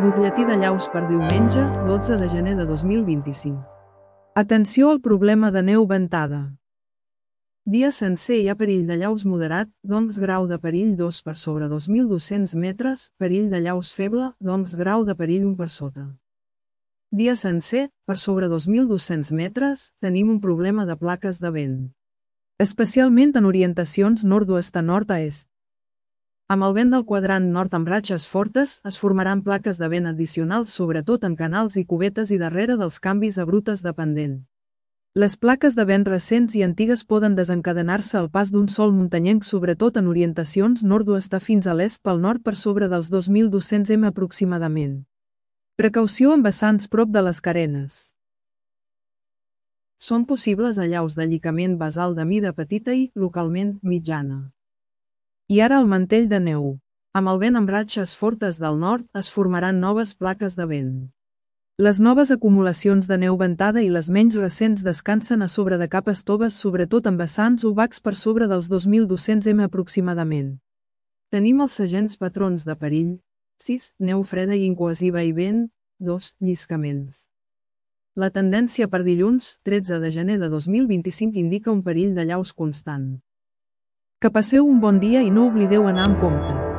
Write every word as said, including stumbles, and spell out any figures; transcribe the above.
Butlletí de llaus per diumenge, dotze de gener de dos mil vint-i-cinc. Atenció al problema de neu ventada. Dia sencer hi ha perill de llaus moderat, doncs grau de perill dos per sobre dos mil dos-cents metres, perill de llaus feble, doncs grau de perill un per sota. Dia sencer, per sobre dos mil dos-cents metres, tenim un problema de plaques de vent. Especialment en orientacions nord-oest a nord a est. Amb el vent del quadrant nord amb ratxes fortes, es formaran plaques de vent addicionals sobretot en canals i cubetes i darrere dels canvis a brutes de pendent. Les plaques de vent recents i antigues poden desencadenar-se al pas d'un sol muntanyenc sobretot en orientacions nord-oest fins a l'est pel nord per sobre dels dos mil dos-cents metres aproximadament. Precaució amb vessants prop de les carenes. Són possibles allaus de llicament basal de mida petita i, localment, mitjana. I ara el mantell de neu. Amb el vent amb ratxes fortes del nord, es formaran noves plaques de vent. Les noves acumulacions de neu ventada i les menys recents descansen a sobre de capes toves sobretot en vessants obacs per sobre dels dos mil dos-cents metres aproximadament. Tenim els segents patrons de perill. sis. Neu freda i incohesiva i vent. dos. Lliscaments. La tendència per dilluns, tretze de gener de dos mil vint-i-cinc indica un perill de llaus constant. Que passeu un bon dia i no oblideu anar amb compte.